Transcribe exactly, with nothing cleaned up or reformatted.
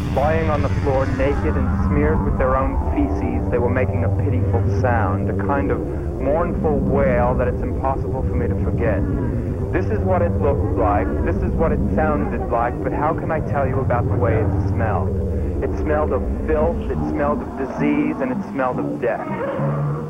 Lying on the floor, naked and smeared with their own feces, they were making a pitiful sound, a kind of mournful wail that it's impossible for me to forget. This is what it looked like, this is what it sounded like, but how can I tell you about the way it smelled? It smelled of filth, it smelled of disease, and it smelled of death.